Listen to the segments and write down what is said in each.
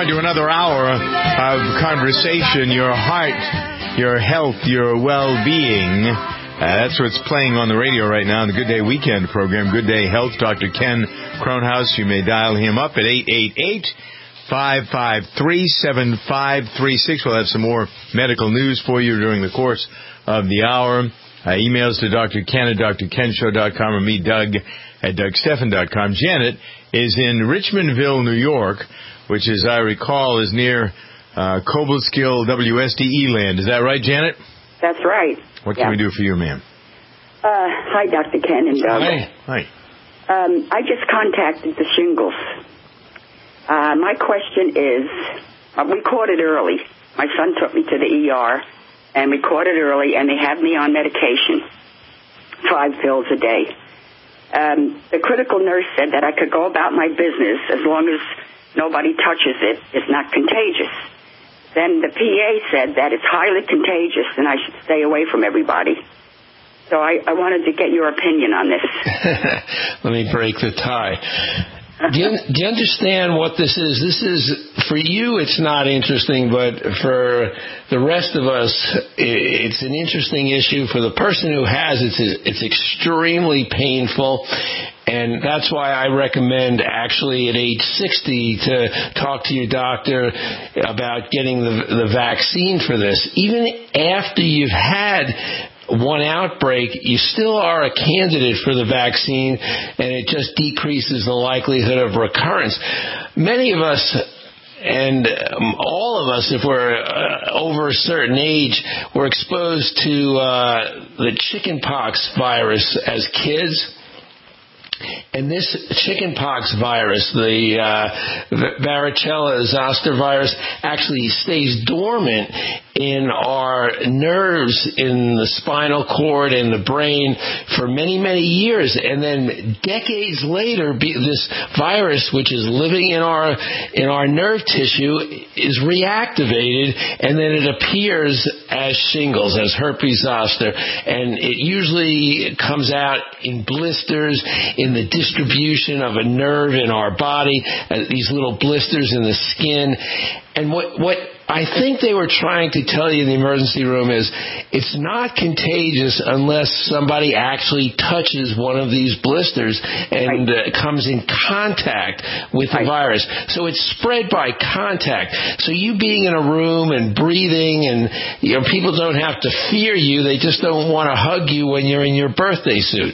to another hour of conversation, your heart, your health, your well-being. That's what's playing on the radio right now in the Good Day Weekend program, Good Day Health. Dr. Ken Kronhaus, you may dial him up at 888-553-7536. We'll have some more medical news for you during the course of the hour. Emails to Dr. Ken at drkenshow.com or me, Doug, at DougSteffen.com. Janet is in Richmondville, New York, which, as I recall, is near Cobleskill, WSDE land. Is that right, Janet? That's right. What can we do for you, ma'am? Hi, Dr. Ken and Doug. Hi. I just contacted the shingles. My question is, we caught it early. My son took me to the ER, and we caught it early, and they have me on medication, 5 pills a day. The critical nurse said that I could go about my business as long as nobody touches it. It's not contagious. Then the PA said that it's highly contagious and I should stay away from everybody. So I wanted to get your opinion on this. Let me break the tie. Do you understand what this is? This is, for you, it's not interesting, but for the rest of us, it's an interesting issue. For the person who has it, it's extremely painful. And that's why I recommend actually at age 60 to talk to your doctor about getting the vaccine for this. Even after you've had one outbreak, you still are a candidate for the vaccine, and it just decreases the likelihood of recurrence. Many of us, and all of us, if we're over a certain age, were exposed to the chickenpox virus as kids. And this chickenpox virus, the varicella zoster virus, actually stays dormant in our nerves in the spinal cord and the brain for many, many years. And then decades later, this virus, which is living in our nerve tissue, is reactivated, and then it appears as shingles, as herpes zoster. And it usually comes out in blisters, in the distribution of a nerve in our body, these little blisters in the skin. And what I think they were trying to tell you in the emergency room is it's not contagious unless somebody actually touches one of these blisters and comes in contact with the virus. So it's spread by contact. So you being in a room and breathing, and people don't have to fear you. They just don't want to hug you when you're in your birthday suit.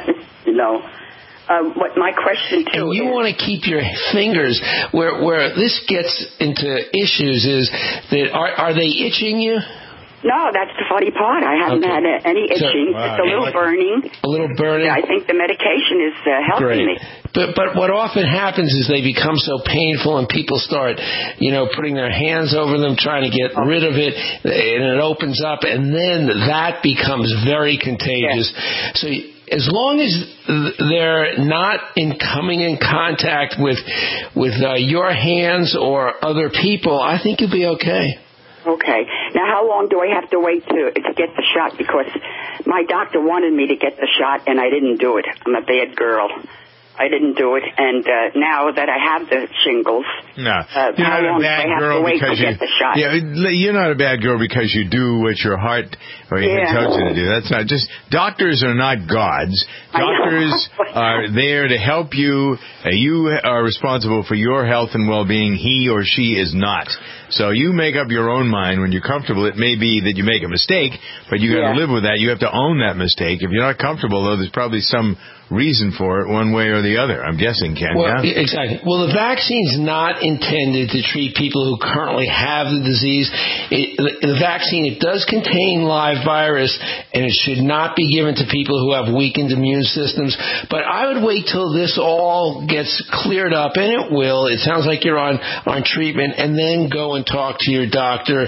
No. What my question too and you want to keep your fingers where this gets into issues is that are they itching you? No, that's the funny part. I haven't had any itching. It's a little burning. A little burning. I think the medication is helping me. But what often happens is they become so painful, and people start, putting their hands over them, trying to get rid of it, and it opens up, and then that becomes very contagious. Yeah. So as long as they're not coming in contact with your hands or other people, I think you'll be okay. Okay. Now, how long do I have to wait to get the shot? Because my doctor wanted me to get the shot, and I didn't do it. I'm a bad girl. I didn't do it, and now that I have the shingles, how long do I have to wait to get the shot? Yeah, you're not a bad girl because you do what your heart or your head tells you to do. That's not just. Doctors are not gods. Doctors are there to help you. You are responsible for your health and well-being. He or she is not. So you make up your own mind when you're comfortable. It may be that you make a mistake, but you got to live with that. You have to own that mistake. If you're not comfortable, though, there's probably some reason for it one way or the other, I'm guessing, Ken. Well, exactly. Well, the vaccine's not intended to treat people who currently have the disease. The vaccine, it does contain live virus, and it should not be given to people who have weakened immune systems. But I would wait till this all gets cleared up, and it will. It sounds like you're on treatment, and then go and talk to your doctor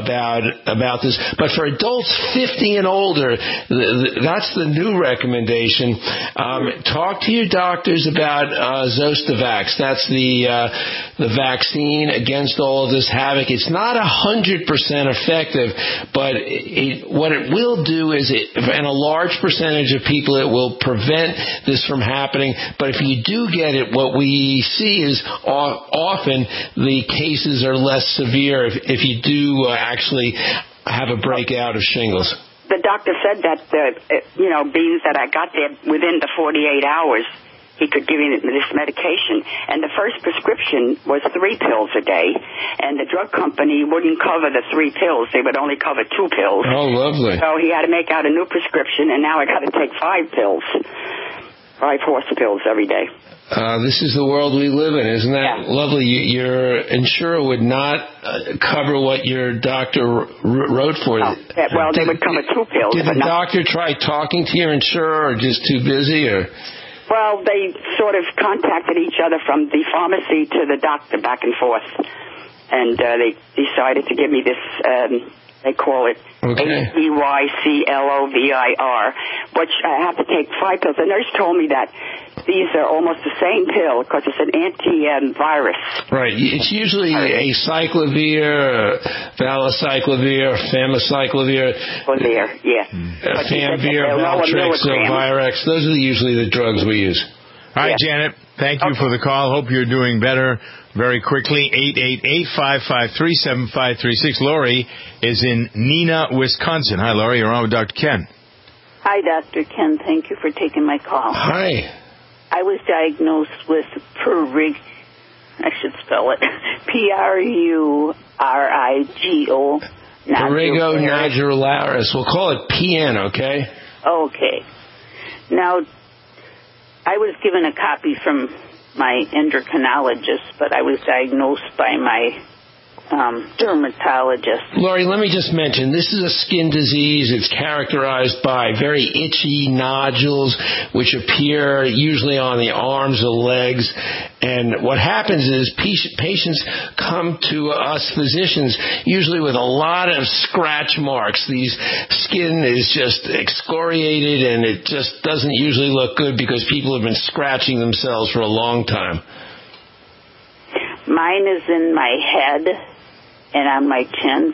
about this. But for adults 50 and older, that's the new recommendation. Talk to your doctors about Zostavax. That's the vaccine against all of this havoc. It's not 100% effective, but what it will do is, in a large percentage of people, it will prevent this from happening. But if you do get it, what we see is often the cases are less severe if you do actually have a breakout of shingles. The doctor said that, being that I got there within the 48 hours, he could give me this medication. And the first prescription was 3 pills a day. And the drug company wouldn't cover the 3 pills. They would only cover 2 pills. Oh, lovely. So he had to make out a new prescription, and now I got to take 5 pills. 5 horse pills every day. This is the world we live in, isn't that lovely? Your insurer would not cover what your doctor wrote for you. Well, they would cover 2 pills. Did the doctor try talking to your insurer, or just too busy? Or? Well, they sort of contacted each other from the pharmacy to the doctor, back and forth. And they decided to give me this, they call it ACYCLOVIR, which I have to take 5 pills. The nurse told me that these are almost the same pill because it's an antivirus. Right. It's usually a cyclovir, valacyclovir, famiciclovir. Famvir, Valtrex, Virex. Those are usually the drugs we use. All right, Janet. Thank you for the call. Hope you're doing better very quickly. 888-553-7536. Lori is in Neenah, Wisconsin. Hi, Lori. You're on with Dr. Ken. Hi, Dr. Ken. Thank you for taking my call. Hi. I was diagnosed with prurigo. I should spell it. Prurigo. Prurigo nodularis. We'll call it PN, okay? Okay. Now, I was given a copy from my endocrinologist, but I was diagnosed by my dermatologist. Lori, let me just mention, this is a skin disease. It's characterized by very itchy nodules, which appear usually on the arms or legs. And what happens is patients come to us physicians usually with a lot of scratch marks. These skin is just excoriated, and it just doesn't usually look good because people have been scratching themselves for a long time. Mine is in my head and on my chin.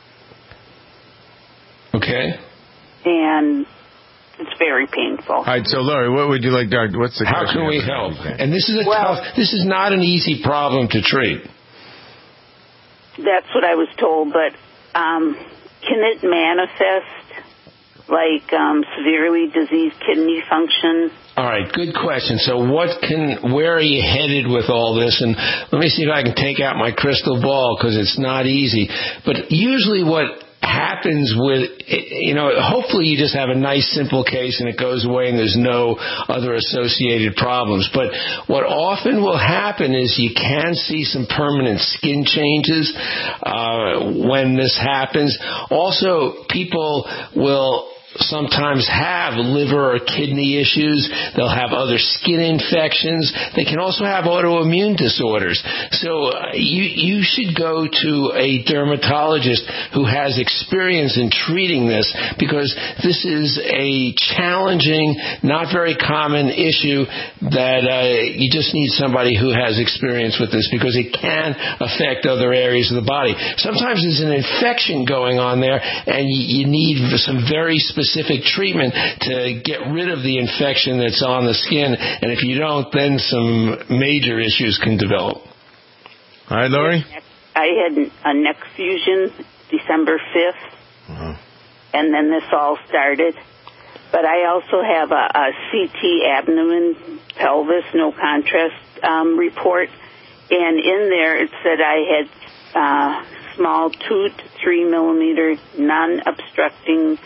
Okay. And it's very painful. All right, so Lori, what would you like, Doctor? What's the How question? can we help? And this is this is not an easy problem to treat. That's what I was told, but can it manifest like severely diseased kidney function? All right, good question. So where are you headed with all this? And let me see if I can take out my crystal ball, because it's not easy. But usually what happens with, hopefully you just have a nice simple case and it goes away and there's no other associated problems. But what often will happen is you can see some permanent skin changes when this happens. Also, people will sometimes have liver or kidney issues. They'll have other skin infections. They can also have autoimmune disorders. So you should go to a dermatologist who has experience in treating this, because this is a challenging, not very common issue that you just need somebody who has experience with this, because it can affect other areas of the body. Sometimes there's an infection going on there, and you need some very specific treatment to get rid of the infection that's on the skin, and if you don't, then some major issues can develop. All right, Lori? I had a neck fusion December 5th, and then this all started. But I also have a CT abdomen, pelvis, no contrast report, and in there it said I had small 2 to 3 millimeter non-obstructing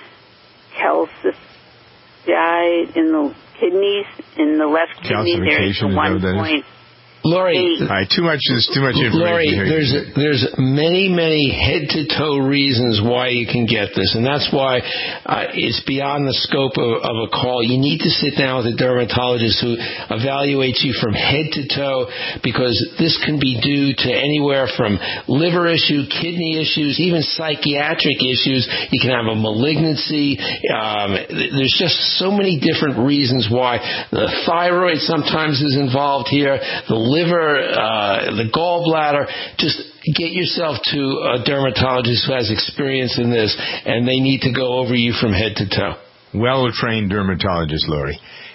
calcify in the kidneys. In the left kidney, there's 1.8 Lori, all right, too much information. Lori, there's many head-to-toe reasons why you can get this, and that's why it's beyond the scope of a call. You need to sit down with a dermatologist who evaluates you from head to toe, because this can be due to anywhere from liver issue, kidney issues, even psychiatric issues. You can have a malignancy. There's just so many different reasons why. The thyroid sometimes is involved here, the liver, the gallbladder. Just get yourself to a dermatologist who has experience in this, and they need to go over you from head to toe. Well-trained dermatologist, Lori.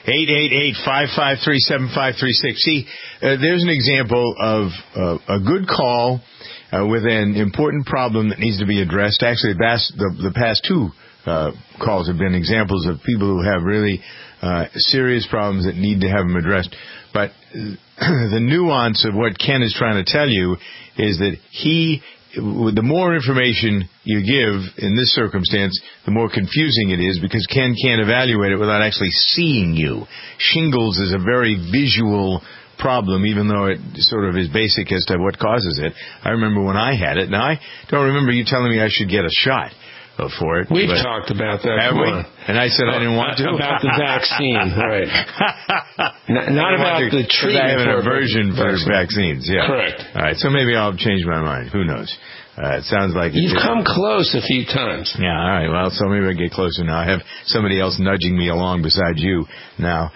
888-553-7536. See, there's an example of a good call with an important problem that needs to be addressed. Actually, the past two calls have been examples of people who have really serious problems that need to have them addressed. But the nuance of what Ken is trying to tell you is that the more information you give in this circumstance, the more confusing it is, because Ken can't evaluate it without actually seeing you. Shingles is a very visual problem, even though it sort of is basic as to what causes it. I remember when I had it. Now, I don't remember you telling me I should get a shot for it. We've talked about that. Have we? And I said I didn't want to. About the vaccine, right. Not about the treatment. I have an aversion for vaccines, yeah. Correct. All right, so maybe I'll change my mind. Who knows? It sounds like... You've come close a few times. Yeah, all right. Well, so maybe I get closer now. I have somebody else nudging me along besides you now.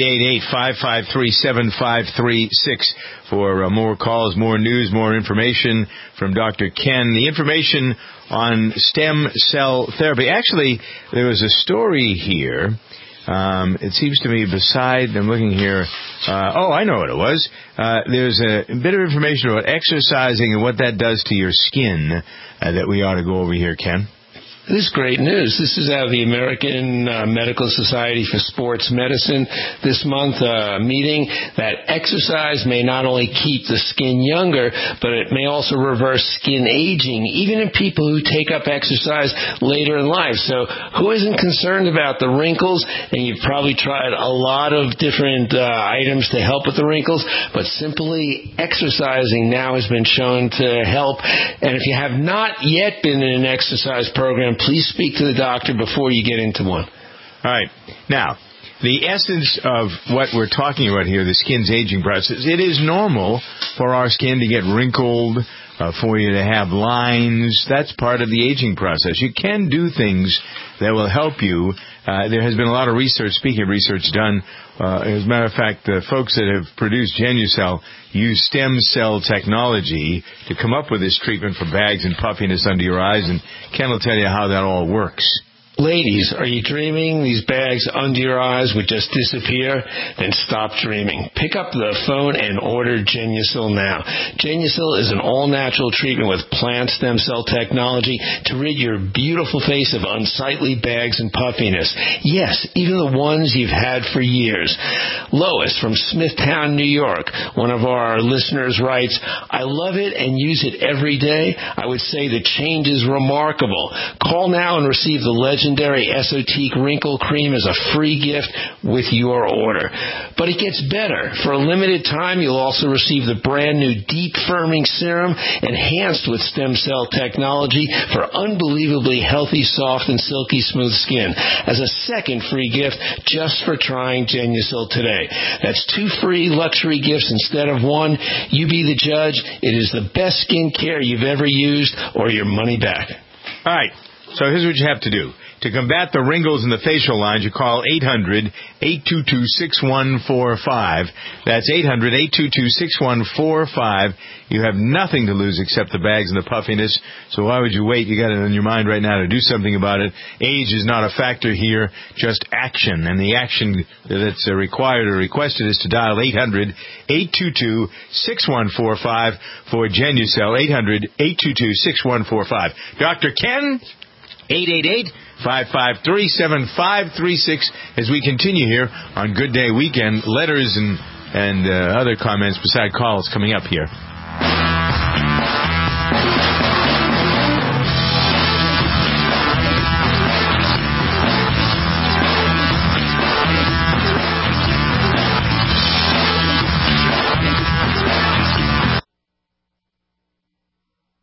888-553-7536 for more calls, more news, more information from Dr. Ken. The information on stem cell therapy. Actually, there was a story here. It seems to me I'm looking here. I know what it was. There's a bit of information about exercising and what that does to your skin that we ought to go over here, Ken. This is great news. This is out of the American Medical Society for Sports Medicine this month, meeting that exercise may not only keep the skin younger, but it may also reverse skin aging, even in people who take up exercise later in life. So who isn't concerned about the wrinkles? And you've probably tried a lot of different items to help with the wrinkles, but simply exercising now has been shown to help. And if you have not yet been in an exercise program, please speak to the doctor before you get into one. All right. Now, the essence of what we're talking about here, the skin's aging process, it is normal for our skin to get wrinkled, for you to have lines. That's part of the aging process. You can do things that will help you. There has been a lot of research, speaking of research, done. As a matter of fact, the folks that have produced Genucel use stem cell technology to come up with this treatment for bags and puffiness under your eyes, and Ken will tell you how that all works. Ladies, are you dreaming these bags under your eyes would just disappear? Then stop dreaming. Pick up the phone and order Genucel now. Genucel is an all-natural treatment with plant stem cell technology to rid your beautiful face of unsightly bags and puffiness. Yes, even the ones you've had for years. Lois from Smithtown, New York, one of our listeners writes, I love it and use it every day. I would say the change is remarkable. Call now and receive the legendary Esotique Wrinkle Cream as a free gift with your order. But it gets better. For a limited time, you'll also receive the brand new Deep Firming Serum enhanced with stem cell technology for unbelievably healthy, soft, and silky smooth skin as a second free gift just for trying Genucel today. That's 2 free luxury gifts instead of 1. You be the judge. It is the best skincare you've ever used, or your money back. All right. So here's what you have to do. To combat the wrinkles in the facial lines, you call 800-822-6145. That's 800-822-6145. You have nothing to lose except the bags and the puffiness. So why would you wait? You got it in your mind right now to do something about it. Age is not a factor here, just action. And the action that's required or requested is to dial 800-822-6145 for Genucel. 800-822-6145. Dr. Ken, 888-553-7536 as we continue here on Good Day Weekend. Letters and other comments beside calls coming up here.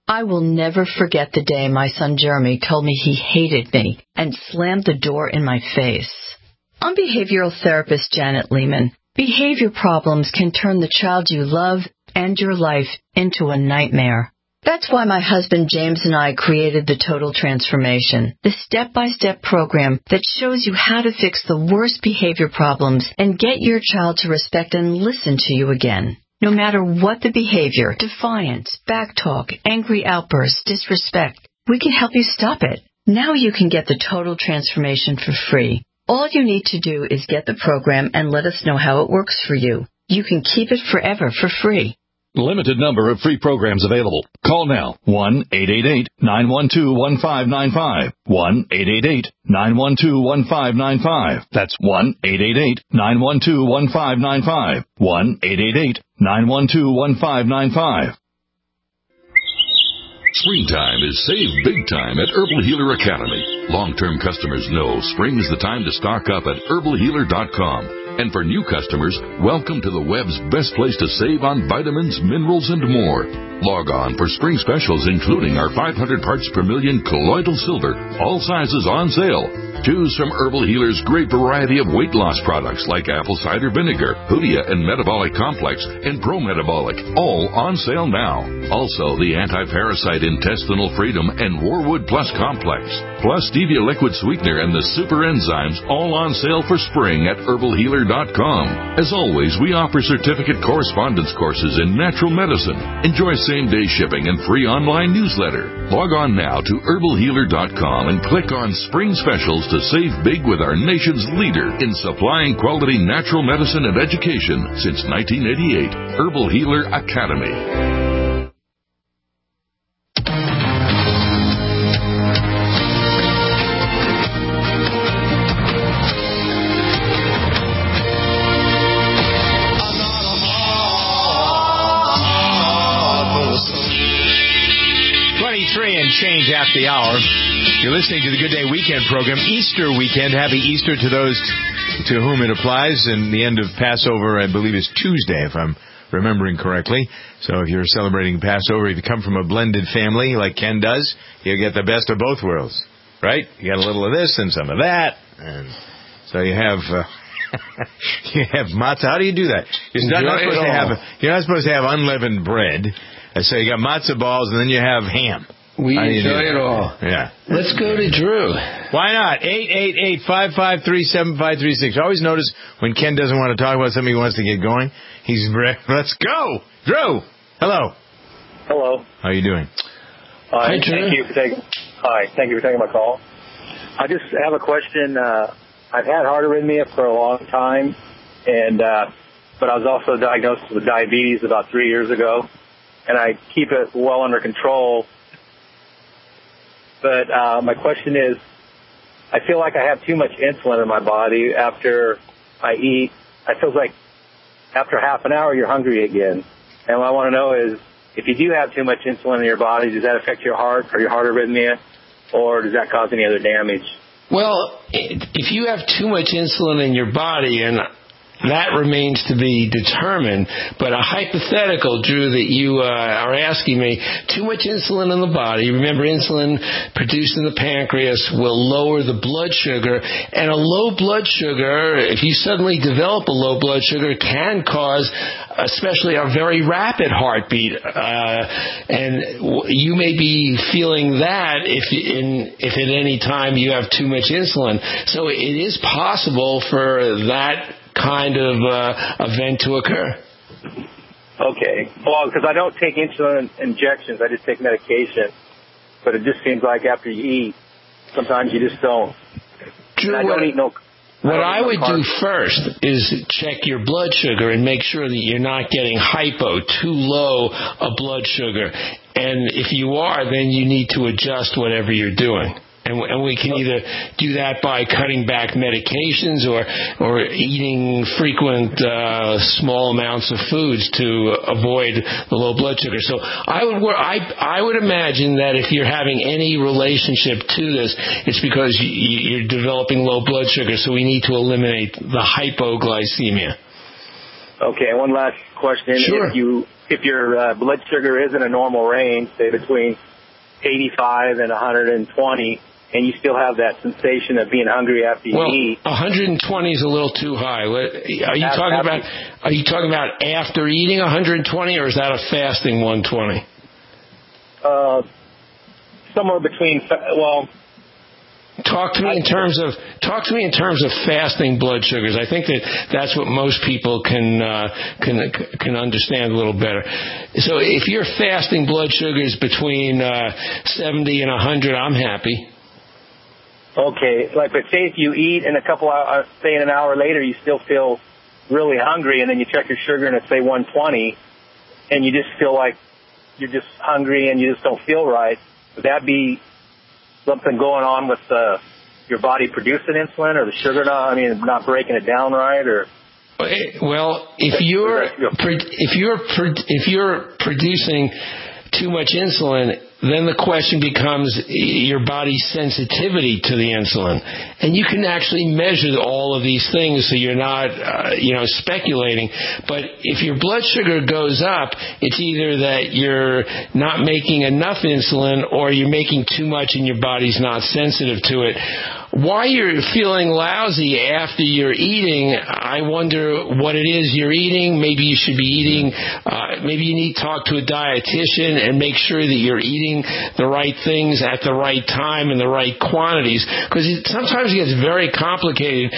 I will never forget the day my son Jeremy told me he hated me and slammed the door in my face. I'm behavioral therapist Janet Lehman. Behavior problems can turn the child you love and your life into a nightmare. That's why my husband James and I created the Total Transformation, the step-by-step program that shows you how to fix the worst behavior problems and get your child to respect and listen to you again. No matter what the behavior, defiance, backtalk, angry outbursts, disrespect, we can help you stop it. Now you can get the Total Transformation for free. All you need to do is get the program and let us know how it works for you. You can keep it forever for free. Limited number of free programs available. Call now. 1-888-912-1595. 1-888-912-1595. That's 1-888-912-1595. 1-888-912-1595. Springtime is save big time at Herbal Healer Academy. Long-term customers know spring is the time to stock up at herbalhealer.com. And for new customers, welcome to the web's best place to save on vitamins, minerals, and more. Log on for spring specials, including our 500 parts per million colloidal silver, all sizes on sale. Choose from Herbal Healer's great variety of weight loss products like apple cider vinegar, Hoodia and Metabolic Complex, and Pro Metabolic, all on sale now. Also, the Anti-Parasite Intestinal Freedom and Warwood Plus Complex, plus Stevia Liquid Sweetener and the Super Enzymes, all on sale for spring at herbalhealer.com. As always, we offer certificate correspondence courses in natural medicine. Enjoy same-day shipping and free online newsletter. Log on now to herbalhealer.com and click on Spring Specials to save big with our nation's leader in supplying quality natural medicine and education since 1988, Herbal Healer Academy. Change after the hour. You're listening to the Good Day Weekend program. Easter weekend. Happy Easter to those to whom it applies. And the end of Passover, I believe, is Tuesday, if I'm remembering correctly. So if you're celebrating Passover, if you come from a blended family like Ken does, you get the best of both worlds, right? You got a little of this and some of that, and so you have you have matzah. How do you do that? You're not supposed to have unleavened bread. So you got matzah balls, and then you have ham. We enjoy it all. Yeah. Let's go to Drew. Why not? 888-553-7536. I always notice when Ken doesn't want to talk about something he wants to get going, let's go. Drew. Hello. Hello. How are you doing? Hi, Drew. Thank you for taking my call. I just have a question. I've had heart arrhythmia for a long time, and but I was also diagnosed with diabetes about 3 years ago, and I keep it well under control. But my question is, I feel like I have too much insulin in my body after I eat. It feels like after half an hour you're hungry again. And what I want to know is, if you do have too much insulin in your body, does that affect your heart or your heart arrhythmia, or does that cause any other damage? Well, if you have too much insulin in your body, and that remains to be determined, but a hypothetical, Drew, that you are asking me, too much insulin in the body. Remember, insulin produced in the pancreas will lower the blood sugar, and a low blood sugar, if you suddenly develop a low blood sugar, can cause especially a very rapid heartbeat, and you may be feeling that if at any time you have too much insulin. So it is possible for that kind of event to occur. Okay. Well, because I don't take insulin injections, I just take medication. But it just seems like after you eat, sometimes you just don't. Drew, what I would do first is check your blood sugar and make sure that you're not getting hypo, too low a blood sugar. And if you are, then you need to adjust whatever you're doing. And we can either do that by cutting back medications or eating frequent small amounts of foods to avoid the low blood sugar. So I would imagine that if you're having any relationship to this, it's because you're developing low blood sugar. So we need to eliminate the hypoglycemia. Okay, one last question. Sure. if your blood sugar is in a normal range, say between 85 and 120, and you still have that sensation of being hungry after you eat. 120 is a little too high. Are you talking about after eating 120, or is that a fasting 120? Somewhere between. Talk to me in terms of fasting blood sugars. I think that's what most people can understand a little better. So if you're fasting blood sugars between 70 and 100, I'm happy. Okay, like but say if you eat and a couple hours, say an hour later, you still feel really hungry, and then you check your sugar and it's say 120, and you just feel like you're just hungry and you just don't feel right. Would that be something going on with your body producing insulin, or the sugar not breaking it down right, or? Well, if you're producing too much insulin, then the question becomes your body's sensitivity to the insulin. And you can actually measure all of these things so you're not, speculating. But if your blood sugar goes up, it's either that you're not making enough insulin or you're making too much and your body's not sensitive to it. Why you're feeling lousy after you're eating, I wonder what it is you're eating. Maybe you should be eating, maybe you need to talk to a dietitian and make sure that you're eating the right things at the right time and the right quantities. Because sometimes it gets very complicated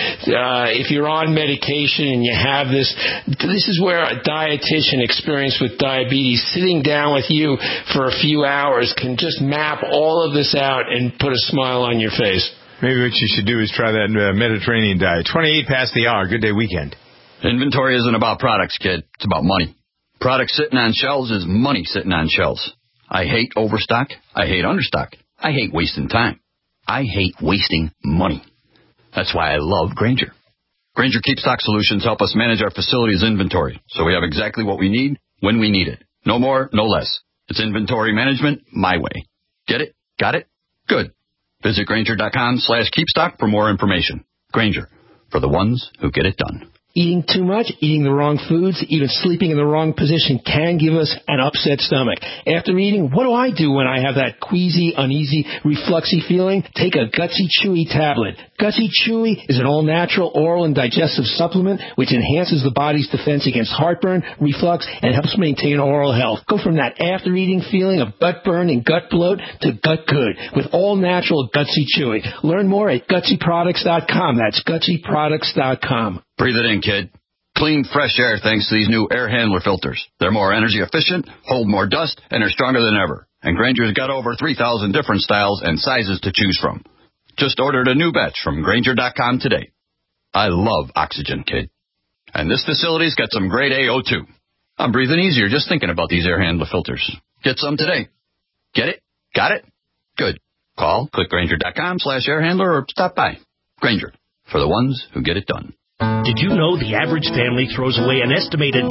if you're on medication and you have this. This is where a dietitian experienced with diabetes, sitting down with you for a few hours, can just map all of this out and put a smile on your face. Maybe what you should do is try that Mediterranean diet. 28 past the hour. Good day weekend. Inventory isn't about products, kid. It's about money. Products sitting on shelves is money sitting on shelves. I hate overstock. I hate understock. I hate wasting time. I hate wasting money. That's why I love Grainger. Grainger KeepStock Solutions help us manage our facility's inventory, so we have exactly what we need when we need it. No more, no less. It's inventory management my way. Get it? Got it? Good. Visit Grainger.com/keepstock for more information. Grainger, for the ones who get it done. Eating too much, eating the wrong foods, even sleeping in the wrong position can give us an upset stomach. After eating, what do I do when I have that queasy, uneasy, refluxy feeling? Take a Gutsy Chewy tablet. Gutsy Chewy is an all-natural oral and digestive supplement which enhances the body's defense against heartburn, reflux, and helps maintain oral health. Go from that after-eating feeling of gut burn and gut bloat to gut good with all-natural Gutsy Chewy. Learn more at GutsyProducts.com. That's GutsyProducts.com. Breathe it in, kid. Clean, fresh air thanks to these new air handler filters. They're more energy efficient, hold more dust, and are stronger than ever. And Grainger's got over 3,000 different styles and sizes to choose from. Just ordered a new batch from Grainger.com today. I love oxygen, kid. And this facility's got some grade AO2. I'm breathing easier just thinking about these air handler filters. Get some today. Get it? Got it? Good. Call, click Grainger.com/air handler or stop by. Grainger, for the ones who get it done. Did you know the average family throws away an estimated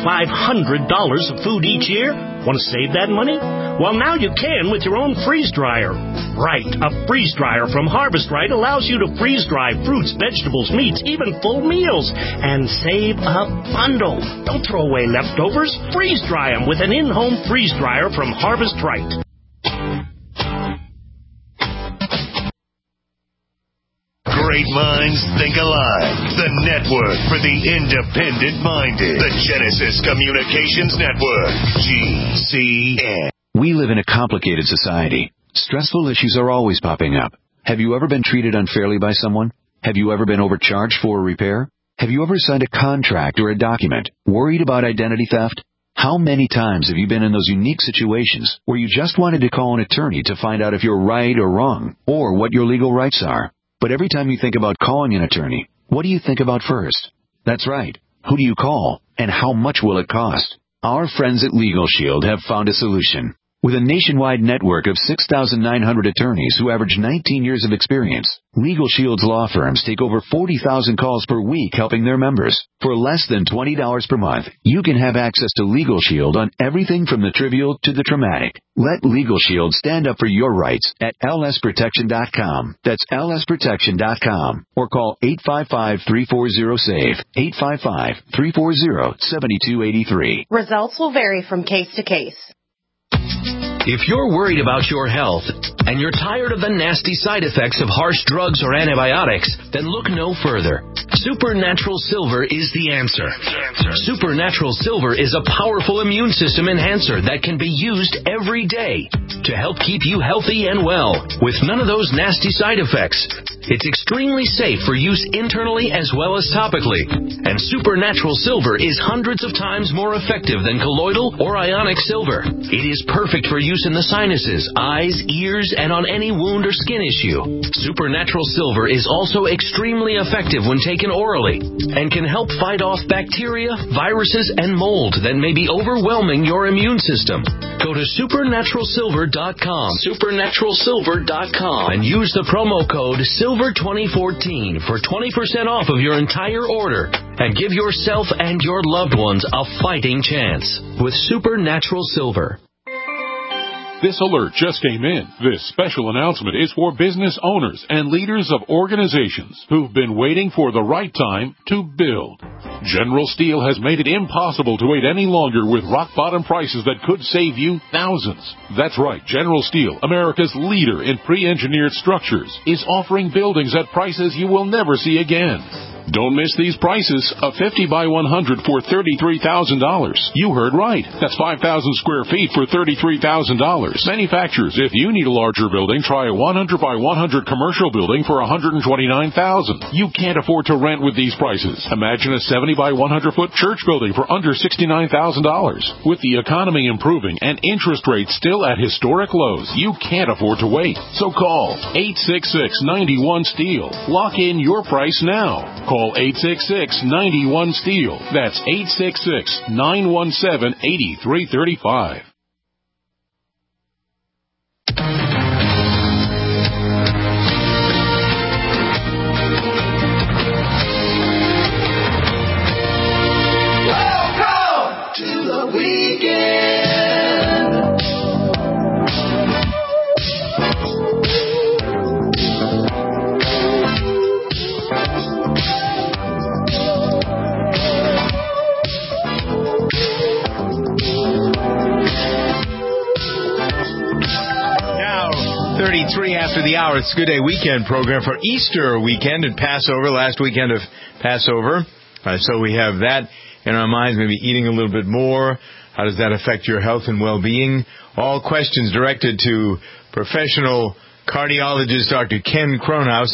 $2,500 of food each year? Want to save that money? Well, now you can with your own freeze dryer. Right, a freeze dryer from Harvest Right allows you to freeze dry fruits, vegetables, meats, even full meals, and save a bundle. Don't throw away leftovers. Freeze dry them with an in-home freeze dryer from Harvest Right. Great minds think alike. The network for the independent-minded. The Genesis Communications Network. GCN. We live in a complicated society. Stressful issues are always popping up. Have you ever been treated unfairly by someone? Have you ever been overcharged for a repair? Have you ever signed a contract or a document worried about identity theft? How many times have you been in those unique situations where you just wanted to call an attorney to find out if you're right or wrong, or what your legal rights are? But every time you think about calling an attorney, what do you think about first? That's right. Who do you call, and how much will it cost? Our friends at Legal Shield have found a solution. With a nationwide network of 6,900 attorneys who average 19 years of experience, Legal Shield's law firms take over 40,000 calls per week helping their members. For less than $20 per month, you can have access to Legal Shield on everything from the trivial to the traumatic. Let Legal Shield stand up for your rights at lsprotection.com. That's lsprotection.com. Or call 855-340-SAVE, 855-340-7283. Results will vary from case to case. If you're worried about your health and you're tired of the nasty side effects of harsh drugs or antibiotics, then look no further. Supernatural Silver is the answer. Supernatural Silver is a powerful immune system enhancer that can be used every day to help keep you healthy and well with none of those nasty side effects. It's extremely safe for use internally as well as topically. And Supernatural Silver is hundreds of times more effective than colloidal or ionic silver. It is perfect for use in the sinuses, eyes, ears, and on any wound or skin issue. Supernatural Silver is also extremely effective when taken orally and can help fight off bacteria, viruses, and mold that may be overwhelming your immune system. Go to supernaturalsilver.com, supernaturalsilver.com, and use the promo code SILVER2014 for 20% off of your entire order and give yourself and your loved ones a fighting chance with Supernatural Silver. This alert just came in. This special announcement is for business owners and leaders of organizations who've been waiting for the right time to build. General Steel has made it impossible to wait any longer with rock-bottom prices that could save you thousands. That's right. General Steel, America's leader in pre-engineered structures, is offering buildings at prices you will never see again. Don't miss these prices. A 50 by 100 for $33,000. You heard right. That's 5,000 square feet for $33,000. Manufacturers, if you need a larger building, try a 100 by 100 commercial building for $129,000. You can't afford to rent with these prices. Imagine a 70 by 100 foot church building for under $69,000. With the economy improving and interest rates still at historic lows, you can't afford to wait. So call 866-91-STEEL. Lock in your price now. Call 866-91-STEEL. That's 866-917-8335. Welcome to the weekend. Now, 33 after the hour. It's a Good Day Weekend program for Easter weekend and Passover, last weekend of Passover. So we have that in our minds, maybe eating a little bit more. How does that affect your health and well-being? All questions directed to professional cardiologist Dr. Ken Kronhaus,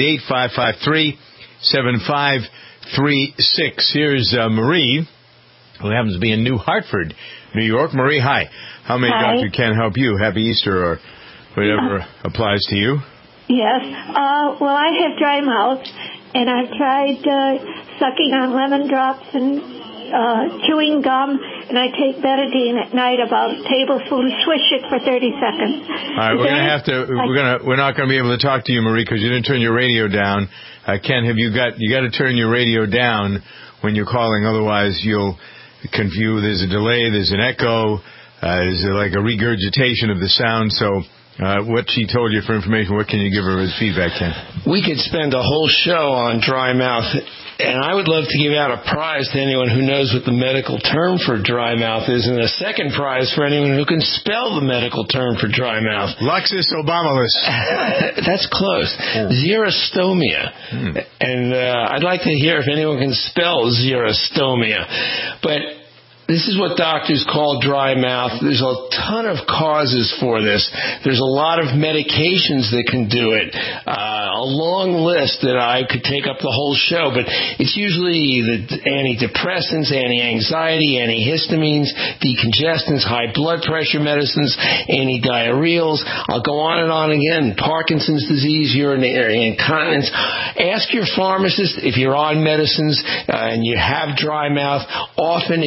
888-553-7536. Here's Marie, who happens to be in New Hartford, New York. Marie, hi. How may Dr. Ken help you? Happy Easter, or whatever applies to you. Yes. Well, I have dry mouth, and I've tried sucking on lemon drops and chewing gum, and I take betadine at night, about a tablespoon, swish it for 30 seconds. All right, we're not going to be able to talk to you, Marie, because you didn't turn your radio down. Ken, you got to turn your radio down when you're calling, otherwise you'll confuse. There's a delay, there's an echo, there's like a regurgitation of the sound. So what she told you for information, what can you give her as feedback, Ken? We could spend a whole show on dry mouth, and I would love to give out a prize to anyone who knows what the medical term for dry mouth is, and a second prize for anyone who can spell the medical term for dry mouth. Luxus obamalus. That's close. Xerostomia. And I'd like to hear if anyone can spell xerostomia. But this is what doctors call dry mouth. There's a ton of causes for this. There's a lot of medications that can do it. A long list that I could take up the whole show, but it's usually the antidepressants, anti-anxiety, antihistamines, decongestants, high blood pressure medicines, antidiarrheals. I'll go on and on again. Parkinson's disease, urinary incontinence. Ask your pharmacist if you're on medicines and you have dry mouth. Often it is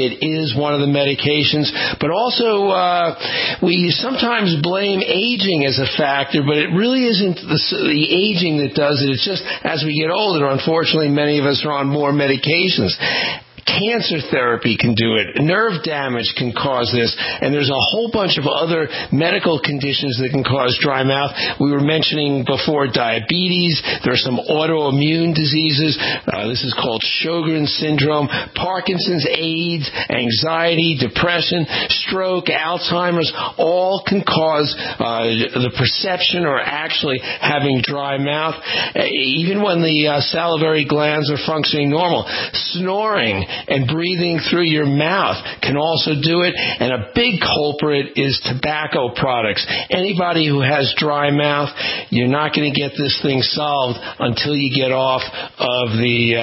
is one of the medications, but also we sometimes blame aging as a factor, but it really isn't the aging that does it. It's just as we get older, unfortunately, many of us are on more medications. Cancer therapy can do it. Nerve damage can cause this. And there's a whole bunch of other medical conditions that can cause dry mouth. We were mentioning before diabetes. There are some autoimmune diseases. This is called Sjogren's syndrome. Parkinson's, AIDS, anxiety, depression, stroke, Alzheimer's, all can cause the perception or actually having dry mouth. Even when the salivary glands are functioning normal. Snoring and breathing through your mouth can also do it. And a big culprit is tobacco products. Anybody who has dry mouth, you're not going to get this thing solved until you get off of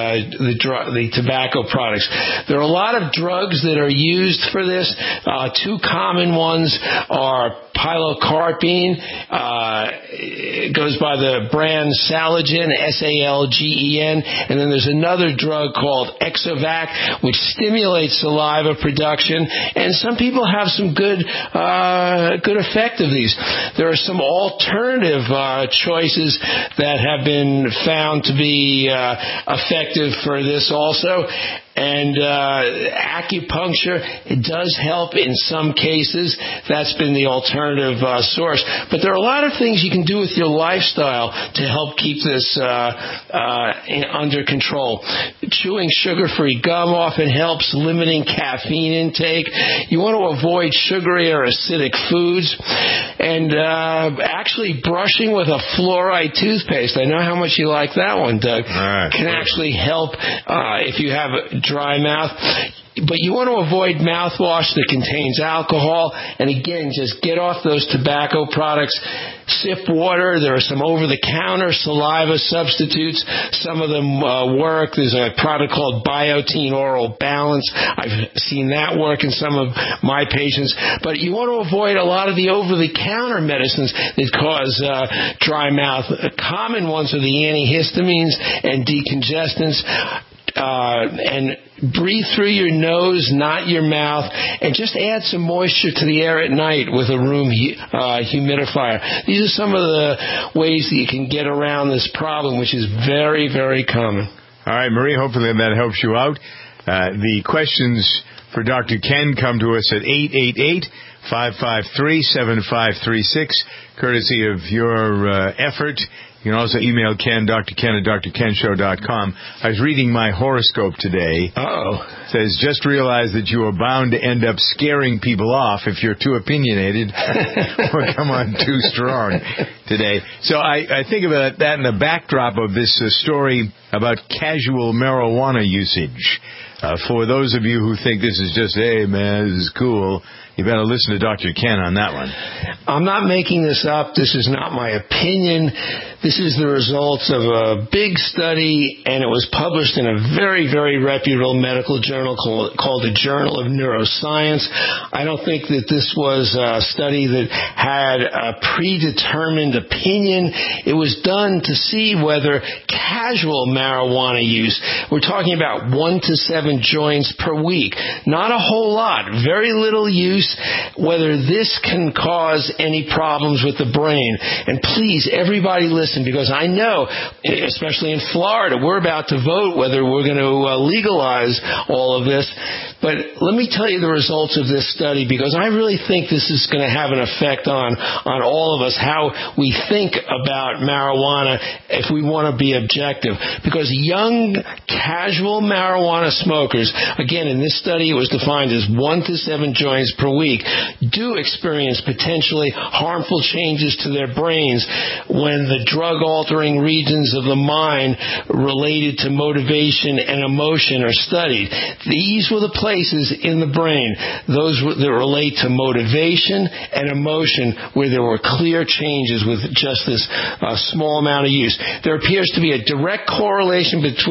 the tobacco products. There are a lot of drugs that are used for this. Two common ones are pilocarpine. It goes by the brand Salgen, Salgen, and then there's another drug called Exovac, which stimulates saliva production, and some people have some good effect of these. There are some alternative choices that have been found to be effective for this also. And acupuncture, it does help in some cases. That's been the alternative source. But there are a lot of things you can do with your lifestyle to help keep this under control. Chewing sugar-free gum often helps. Limiting caffeine intake. You want to avoid sugary or acidic foods. And actually brushing with a fluoride toothpaste. I know how much you like that one, Doug. Can actually help if you have dry mouth. But you want to avoid mouthwash that contains alcohol. And again, just get off those tobacco products. Sip water. There are some over-the-counter saliva substitutes. Some of them work. There's a product called Biotene Oral Balance. I've seen that work in some of my patients. But you want to avoid a lot of the over-the-counter medicines that cause dry mouth. Common ones are the antihistamines and decongestants. And breathe through your nose, not your mouth, and just add some moisture to the air at night with a room humidifier. These are some of the ways that you can get around this problem, which is very, very common. All right, Marie, hopefully that helps you out. The questions for Dr. Ken come to us at 888-553-7536, courtesy of your effort. You can also email Ken, Dr. Ken at drkenshow.com. I was reading my horoscope today. It says, just realize that you are bound to end up scaring people off if you're too opinionated or come on too strong today. So I think about that in the backdrop of this story about casual marijuana usage. For those of you who think this is just, hey, man, this is cool, you better listen to Dr. Ken on that one. I'm not making this up. This is not my opinion. This is the results of a big study, and it was published in a very, very reputable medical journal called the Journal of Neuroscience. I don't think that this was a study that had a predetermined opinion. It was done to see whether casual marijuana use, we're talking about 1 to 7 joints per week, not a whole lot, very little use, whether this can cause any problems with the brain. And please, everybody listen, because I know, especially in Florida, we're about to vote whether we're going to legalize all of this. But let me tell you the results of this study, because I really think this is going to have an effect on all of us, how we think about marijuana if we want to be objective. Because young, casual marijuana smokers, again, in this study it was defined as 1 to 7 joints per week, do experience potentially harmful changes to their brains when the drug-altering regions of the mind related to motivation and emotion are studied. These were the places in the brain, those that relate to motivation and emotion, where there were clear changes with just this small amount of use. There appears to be a direct correlation between the number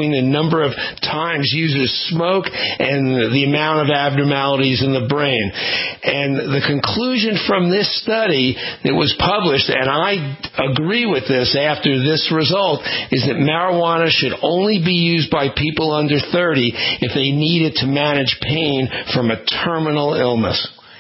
number of times users smoke and the amount of abnormalities in the brain. And the conclusion from this study that was published, and I agree with this after this result, is that marijuana should only be used by people under 30 if they need it to manage pain from a terminal illness.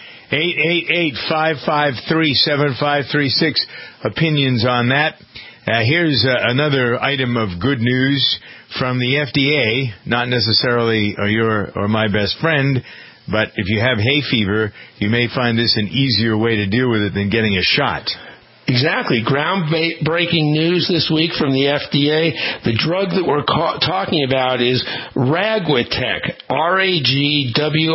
888-553-7536. Opinions on that. Here's another item of good news from the FDA. Not necessarily your or my best friend, but if you have hay fever, you may find this an easier way to deal with it than getting a shot. Exactly. Groundbreaking news this week from the FDA. The drug that we're talking about is Ragwitek, R-A-G-W-I-T-E-K.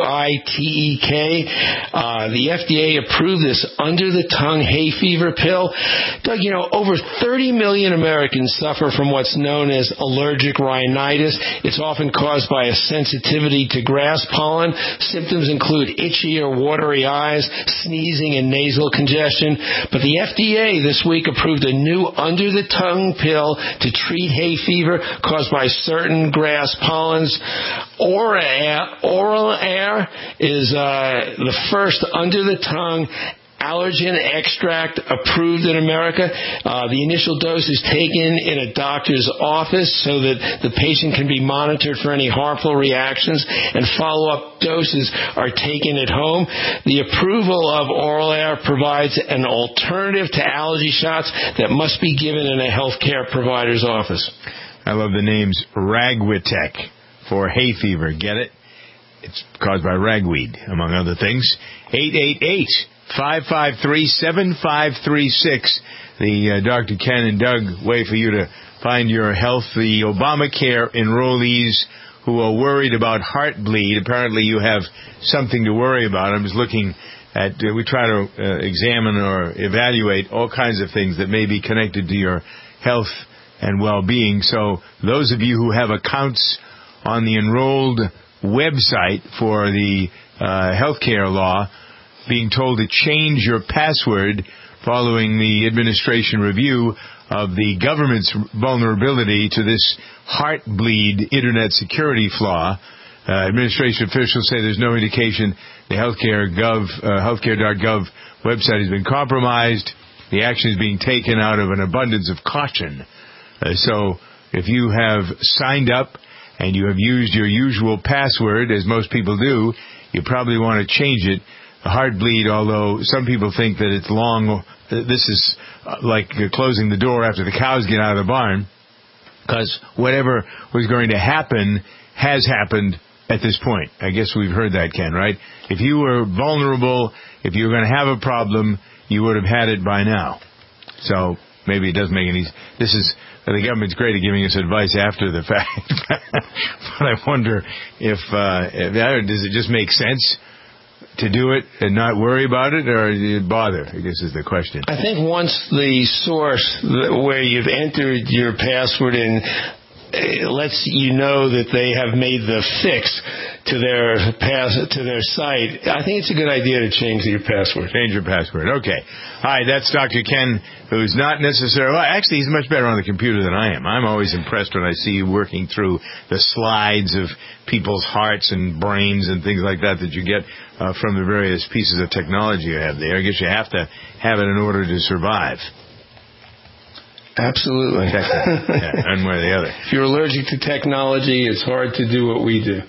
The FDA approved this under-the-tongue hay fever pill. Doug, over 30 million Americans suffer from what's known as allergic rhinitis. It's often caused by a sensitivity to grass pollen. Symptoms include itchy or watery eyes, sneezing, and nasal congestion. But the FDA this week approved a new under-the-tongue pill to treat hay fever caused by certain grass pollens. Oral Air is the first under-the-tongue allergen extract approved in America. The initial dose is taken in a doctor's office so that the patient can be monitored for any harmful reactions, and follow-up doses are taken at home. The approval of Oral Air provides an alternative to allergy shots that must be given in a healthcare provider's office. I love the names Ragwitek for hay fever. Get it? It's caused by ragweed, among other things. 888-553-7536. The Dr. Ken and Doug way for you to find your health. The Obamacare enrollees who are worried about heart bleed. Apparently you have something to worry about. I'm just looking at, we try to examine or evaluate all kinds of things that may be connected to your health and well-being. So those of you who have accounts on the enrolled website for the healthcare law, being told to change your password following the administration review of the government's vulnerability to this heart bleed internet security flaw. Administration officials say there's no indication the healthcare.gov website has been compromised. The action is being taken out of an abundance of caution. So if you have signed up and you have used your usual password, as most people do, you probably want to change it. Heart bleed, although some people think that it's long, this is like closing the door after the cows get out of the barn, because whatever was going to happen has happened at this point. I guess we've heard that, Ken, right? If you were vulnerable, if you were going to have a problem, you would have had it by now. So maybe it doesn't make any... The government's great at giving us advice after the fact. But I wonder if does it just make sense to do it and not worry about it, or do you bother, I guess is the question. I think once the source where you've entered your password in lets you know that they have made the fix to their site, I think it's a good idea to change your password. Change your password. Okay. Hi, that's Dr. Ken, who's not necessarily... Well, actually, he's much better on the computer than I am. I'm always impressed when I see you working through the slides of people's hearts and brains and things like that you get from the various pieces of technology you have there. I guess you have to have it in order to survive. Absolutely. Yeah, one way or the other. If you're allergic to technology, it's hard to do what we do.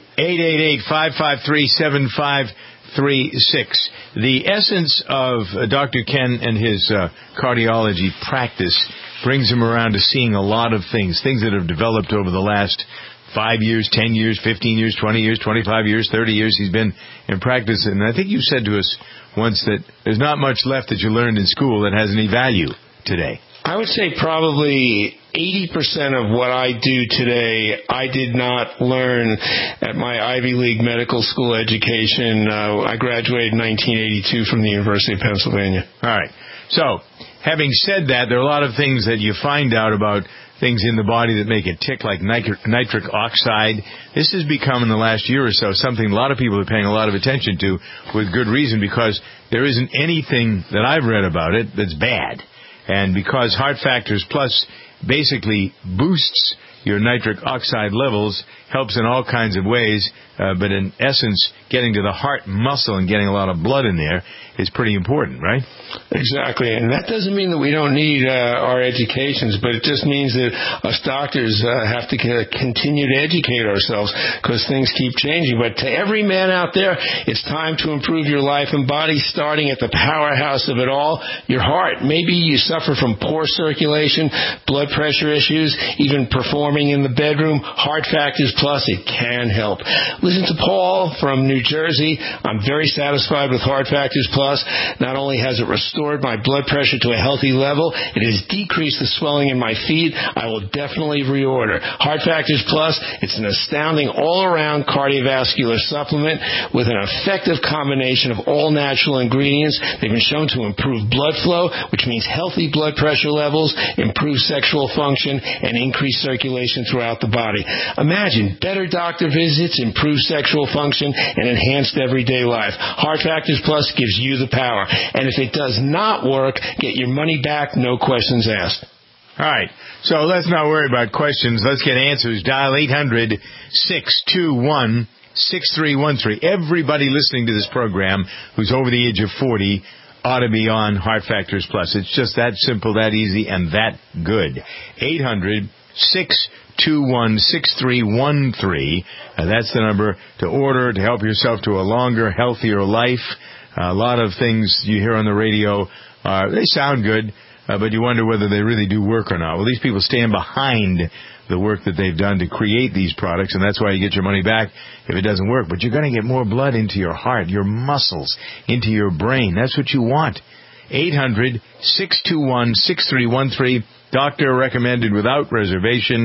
888-553-7536. The essence of Dr. Ken and his cardiology practice brings him around to seeing a lot of things that have developed over the last 5 years, 10 years, 15 years, 20 years, 25 years, 30 years he's been in practice. And I think you said to us once that there's not much left that you learned in school that has any value today. I would say probably 80% of what I do today, I did not learn at my Ivy League medical school education. I graduated in 1982 from the University of Pennsylvania. All right. So, having said that, there are a lot of things that you find out about things in the body that make it tick, like nitric oxide. This has become, in the last year or so, something a lot of people are paying a lot of attention to with good reason, because there isn't anything that I've read about it that's bad. And because Heart Factors Plus basically boosts your nitric oxide levels, helps in all kinds of ways, but in essence, getting to the heart muscle and getting a lot of blood in there is pretty important, right? Exactly, and that doesn't mean that we don't need our educations, but it just means that us doctors have to continue to educate ourselves because things keep changing. But to every man out there, it's time to improve your life and body, starting at the powerhouse of it all, your heart. Maybe you suffer from poor circulation, blood pressure issues, even performing in the bedroom. Heart Factors Plus, it can help. Listen to Paul from New Jersey. I'm very satisfied with Heart Factors Plus. Not only has it restored my blood pressure to a healthy level, it has decreased the swelling in my feet. I will definitely reorder. Heart Factors Plus, it's an astounding all-around cardiovascular supplement with an effective combination of all natural ingredients. They've been shown to improve blood flow, which means healthy blood pressure levels, improve sexual function, and increase circulation throughout the body. Imagine better doctor visits, improved sexual function, and enhanced everyday life. Heart Factors Plus gives you the power. And if it does not work, get your money back, no questions asked. All right. So let's not worry about questions. Let's get answers. Dial 800-621-6313. Everybody listening to this program who's over the age of 40 ought to be on Heart Factors Plus. It's just that simple, that easy, and that good. 800-621-6313. That's the number to order to help yourself to a longer, healthier life. A lot of things you hear on the radio, they sound good, but you wonder whether they really do work or not. Well, these people stand behind the work that they've done to create these products, and that's why you get your money back if it doesn't work. But you're going to get more blood into your heart, your muscles, into your brain. That's what you want. 800-621-6313. Doctor recommended without reservation.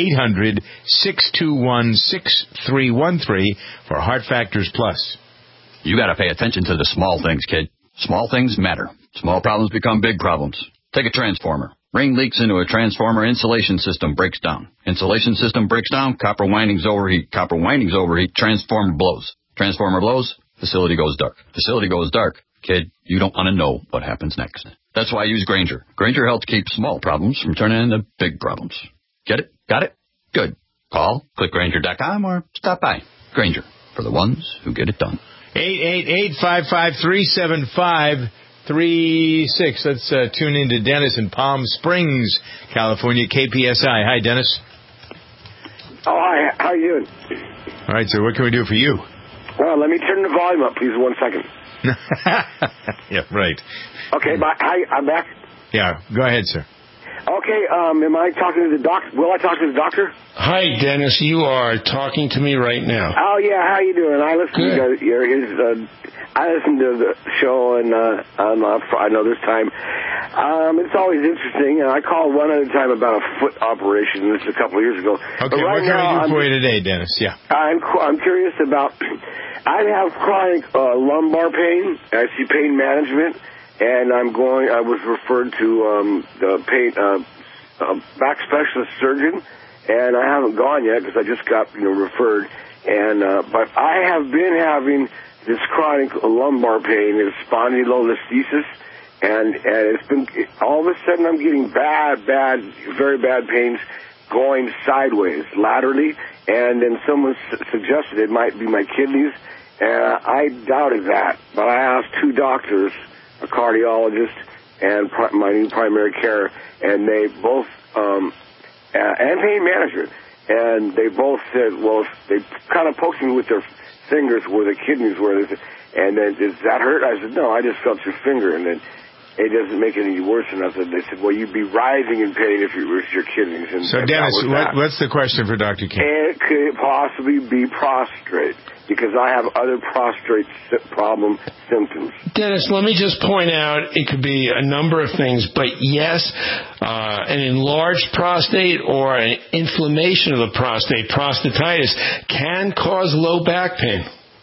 800-621-6313 for Heart Factors Plus. You got to pay attention to the small things, kid. Small things matter. Small problems become big problems. Take a transformer. Rain leaks into a transformer, insulation system breaks down. Insulation system breaks down, copper windings overheat. Copper windings overheat, transformer blows. Transformer blows, facility goes dark. Facility goes dark. Kid, you don't want to know what happens next. That's why I use Grainger. Grainger helps keep small problems from turning into big problems. Get it? Got it? Good. Call, click Grainger.com, or stop by. Grainger, for the ones who get it done. 888-553-7536. Let's tune in to Dennis in Palm Springs, California, KPSI. Hi, Dennis. Oh, hi. How you doing? All right, sir. What can we do for you? Well, let me turn the volume up, please, 1 second. Yeah, right. Okay, hi, I'm back. Yeah, go ahead, sir. Okay, am I talking to the doctor? Will I talk to the doctor? Hi, Dennis. You are talking to me right now. Oh, yeah. How you doing? I listen to I listen to the show, and I know this time. It's always interesting. I called one other time about a foot operation. This is a couple of years ago. Okay, what can I do for you today, Dennis? Yeah. I'm curious about. I have chronic lumbar pain. I see pain management. And I was referred to the back specialist surgeon, and I haven't gone yet because I just got referred. And but I have been having this chronic lumbar pain, it's spondylolisthesis, and it's been all of a sudden I'm getting very bad pains going sideways laterally, and then someone suggested it might be my kidneys, and I doubted that, but I asked 2 doctors, a cardiologist and my new primary care, and they both, and pain management, and they both said, well, they kind of poked me with their fingers where the kidneys were, and then, does that hurt? I said, no, I just felt your finger, and then it doesn't make it any worse than I said. They said, well, you'd be writhing in pain if it was your kidneys. And so, Dennis, what's the question for Dr. King? It could possibly be prostrate, because I have other prostrate problem symptoms. Dennis, let me just point out it could be a number of things, but yes, an enlarged prostate or an inflammation of the prostate, prostatitis, can cause low back pain.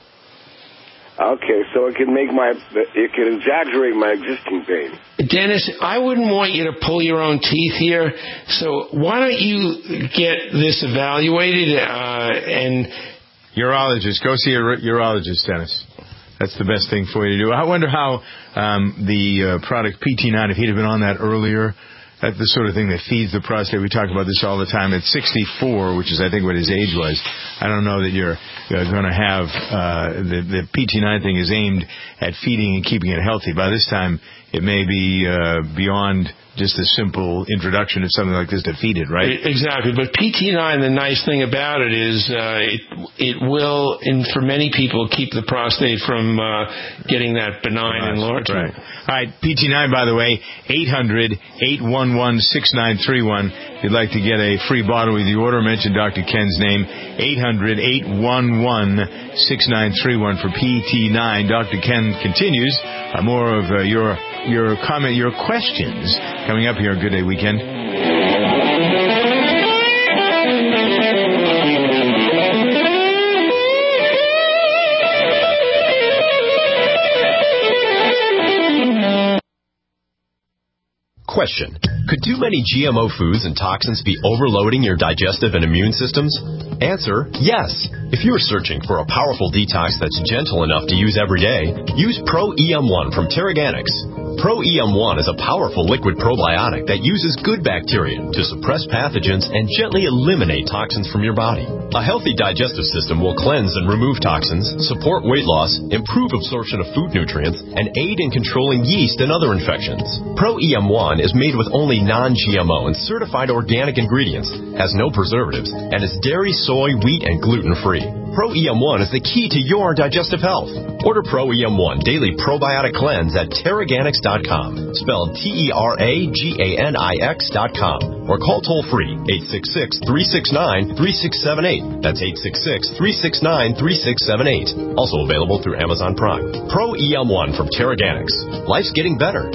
Okay, so it can exaggerate my existing pain. Dennis, I wouldn't want you to pull your own teeth here, so why don't you get this evaluated and... Urologist. Go see a urologist, Dennis. That's the best thing for you to do. I wonder how the product PT9, if he'd have been on that earlier, That's the sort of thing that feeds the prostate. We talk about this all the time. At 64, which is I think what his age was, I don't know that you're going to have the PT9 thing is aimed at feeding and keeping it healthy. By this time, it may be beyond just a simple introduction of something like this to feed it, right? Exactly. But PT9, the nice thing about it is it will, and for many people, keep the prostate from getting that benign enlargement. Right. All right, PT9, by the way, 800-811-6931. If you'd like to get a free bottle with your order, mention Dr. Ken's name, 800-811-6931 for PT9. Dr. Ken continues more of your comment, your questions coming up here on Good Day Weekend. Question. Could too many GMO foods and toxins be overloading your digestive and immune systems? Answer, yes. If you are searching for a powerful detox that's gentle enough to use every day, use Pro-EM1 from Terraganics. Pro-EM1 is a powerful liquid probiotic that uses good bacteria to suppress pathogens and gently eliminate toxins from your body. A healthy digestive system will cleanse and remove toxins, support weight loss, improve absorption of food nutrients, and aid in controlling yeast and other infections. Pro-EM1 is made with only non-GMO and certified organic ingredients, has no preservatives, and is dairy, soy, wheat, and gluten-free. Pro-EM1 is the key to your digestive health. Order Pro-EM1 Daily Probiotic Cleanse at Terraganics.com, spelled Terraganix.com, or call toll-free 866-369-3678. That's 866-369-3678. Also available through Amazon Prime. Pro-EM1 from Terraganics. Life's getting better.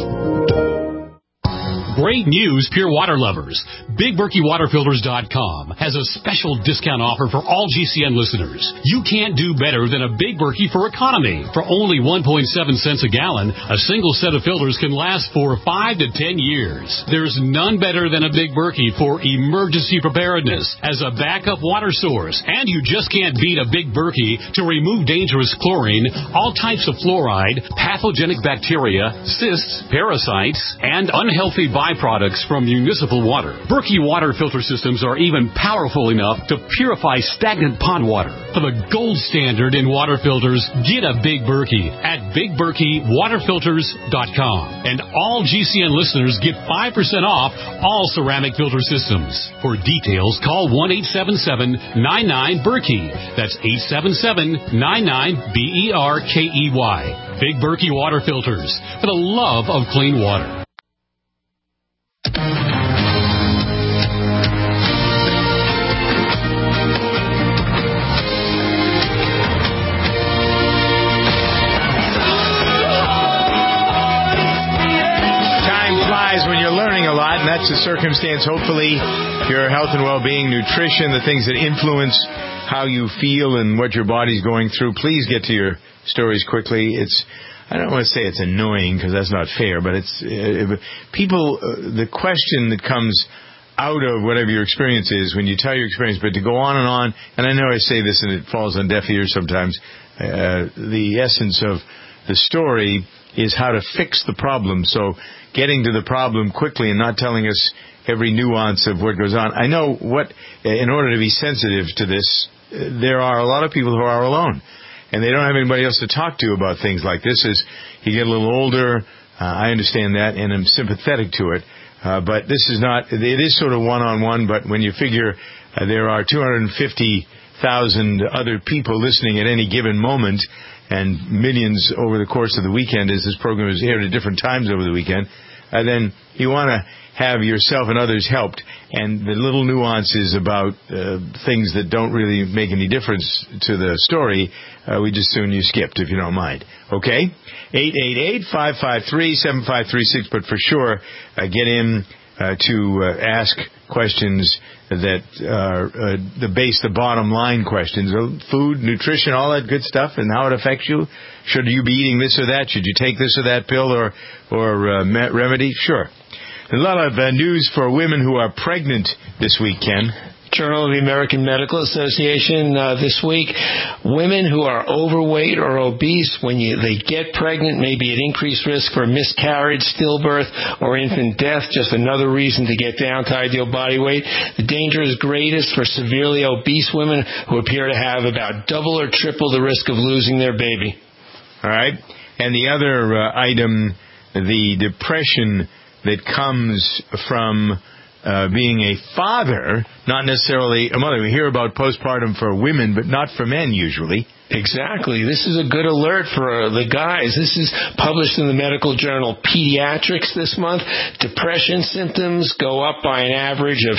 Great news, pure water lovers. BigBerkeyWaterFilters.com has a special discount offer for all GCN listeners. You can't do better than a Big Berkey for economy. For only 1.7 cents a gallon, a single set of filters can last for 5 to 10 years. There's none better than a Big Berkey for emergency preparedness as a backup water source. And you just can't beat a Big Berkey to remove dangerous chlorine, all types of fluoride, pathogenic bacteria, cysts, parasites, and unhealthy byproducts from municipal water. Berkey water filter systems are even powerful enough to purify stagnant pond water. For the gold standard in water filters, get a Big Berkey at BigBerkeyWaterFilters.com. And all GCN listeners get 5% off all ceramic filter systems. For details, call 1-877-99-BERKEY. That's 877-99-BERKEY. Big Berkey Water Filters, for the love of clean water. When you're learning a lot, and that's the circumstance, hopefully, your health and well-being, nutrition, the things that influence how you feel and what your body's going through. Please get to your stories quickly. I don't want to say it's annoying because that's not fair, but it's the question that comes out of whatever your experience is when you tell your experience, but to go on, and I know I say this and it falls on deaf ears sometimes, the essence of the story is how to fix the problem. So getting to the problem quickly and not telling us every nuance of what goes on. I know in order to be sensitive to this, there are a lot of people who are alone, and they don't have anybody else to talk to about things like this. As you get a little older, I understand that, and I'm sympathetic to it. But this is not, it is sort of one-on-one, but when you figure there are 250,000 other people listening at any given moment, and millions over the course of the weekend, as this program is aired at different times over the weekend, then you want to have yourself and others helped. And the little nuances about things that don't really make any difference to the story, we just soon you skipped, if you don't mind. Okay? 888-553-7536, but for sure, get in to ask questions that are the bottom line questions. Food, nutrition, all that good stuff, and how it affects you. Should you be eating this or that? Should you take this or that pill or remedy? Sure. A lot of news for women who are pregnant this week, Ken. Journal of the American Medical Association this week. Women who are overweight or obese, when they get pregnant, may be at increased risk for miscarriage, stillbirth, or infant death. Just another reason to get down to ideal body weight. The danger is greatest for severely obese women who appear to have about double or triple the risk of losing their baby. All right. And the other item, the depression that comes from being a father, not necessarily a mother. We hear about postpartum for women, but not for men usually. Exactly. This is a good alert for the guys. This is published in the medical journal Pediatrics this month. Depression symptoms go up by an average of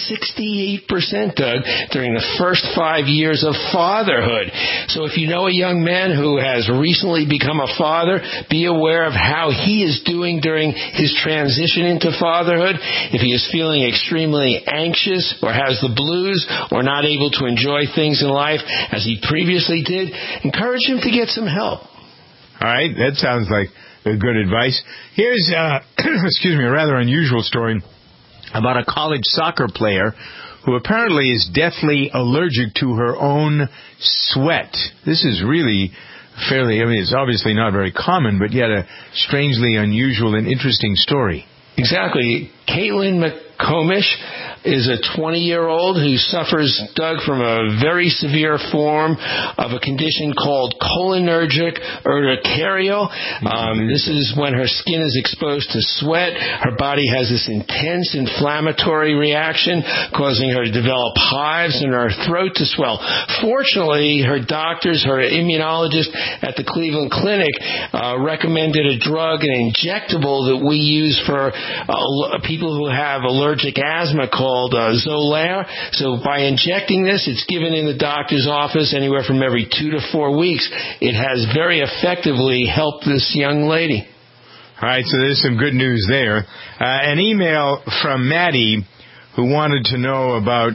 68%, Doug, during the first 5 years of fatherhood. So if you know a young man who has recently become a father, be aware of how he is doing during his transition into fatherhood. If he is feeling extremely anxious or has the blues or not able to enjoy things in life as he previously did, encourage him to get some help. All right, that sounds like good advice. Here's, excuse me, a rather unusual story about a college soccer player who apparently is deathly allergic to her own sweat. This is really fairly, it's obviously not very common, but yet a strangely unusual and interesting story. Exactly. Caitlin McComish is a 20-year-old who suffers, Doug, from a very severe form of a condition called cholinergic urticaria. This is when her skin is exposed to sweat. Her body has this intense inflammatory reaction, causing her to develop hives and her throat to swell. Fortunately, her doctors, her immunologist at the Cleveland Clinic, recommended a drug, an injectable that we use for people who have allergic asthma called Xolair. So by injecting this, it's given in the doctor's office anywhere from every 2 to 4 weeks. It has very effectively helped this young lady. All right, so there's some good news there. An email from Maddie who wanted to know about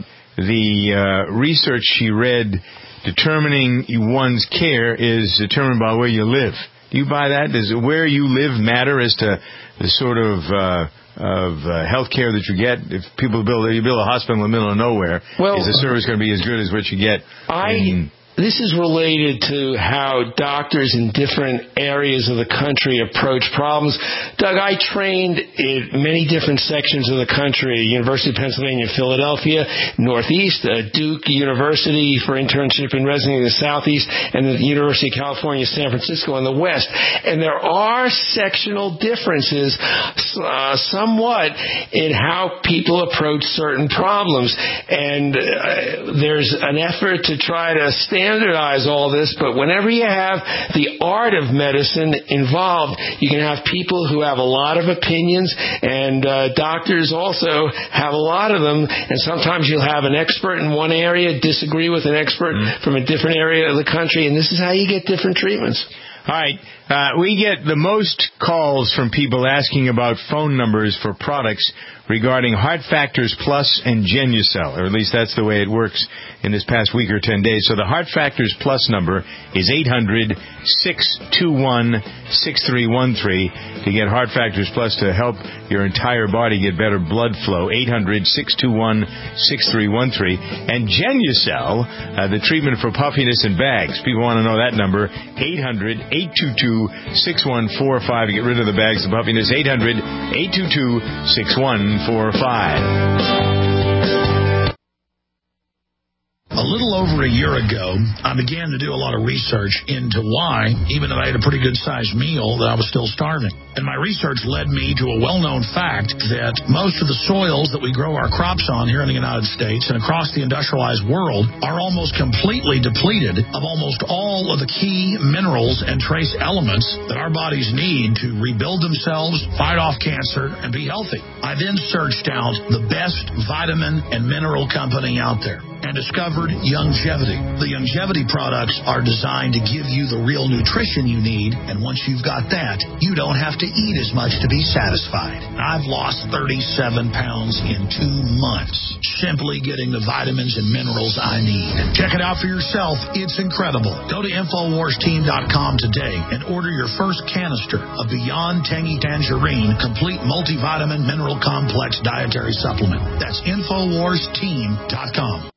the research she read determining one's care is determined by where you live. Do you buy that? Does where you live matter as to the sort of health care that you get? If you build a hospital in the middle of nowhere, is the service going to be as good as what you get? This is related to how doctors in different areas of the country approach problems. Doug, I trained in many different sections of the country, University of Pennsylvania, Philadelphia, Northeast, Duke University for internship and residency in the Southeast, and the University of California, San Francisco in the West. And there are sectional differences somewhat in how people approach certain problems. And there's an effort to try to standardize all this, but whenever you have the art of medicine involved, you can have people who have a lot of opinions, and doctors also have a lot of them, and sometimes you'll have an expert in one area disagree with an expert from a different area of the country, and this is how you get different treatments. All right. We get the most calls from people asking about phone numbers for products regarding Heart Factors Plus and Genucel, or at least that's the way it works in this past week or 10 days. So the Heart Factors Plus number is 800-621-6313 to get Heart Factors Plus to help your entire body get better blood flow. 800-621-6313. And Genucel, the treatment for puffiness and bags. People want to know that number. 800-822-6145 to get rid of the bags of puffiness. 800-822-6145. A little over a year ago, I began to do a lot of research into why, even though I had a pretty good-sized meal, that I was still starving. And my research led me to a well-known fact that most of the soils that we grow our crops on here in the United States and across the industrialized world are almost completely depleted of almost all of the key minerals and trace elements that our bodies need to rebuild themselves, fight off cancer, and be healthy. I then searched out the best vitamin and mineral company out there. and discovered Youngevity. The Youngevity products are designed to give you the real nutrition you need, and once you've got that, you don't have to eat as much to be satisfied. I've lost 37 pounds in 2 months, simply getting the vitamins and minerals I need. Check it out for yourself. It's incredible. Go to InfoWarsTeam.com today and order your first canister of Beyond Tangy Tangerine Complete Multivitamin Mineral Complex Dietary Supplement. That's InfoWarsTeam.com.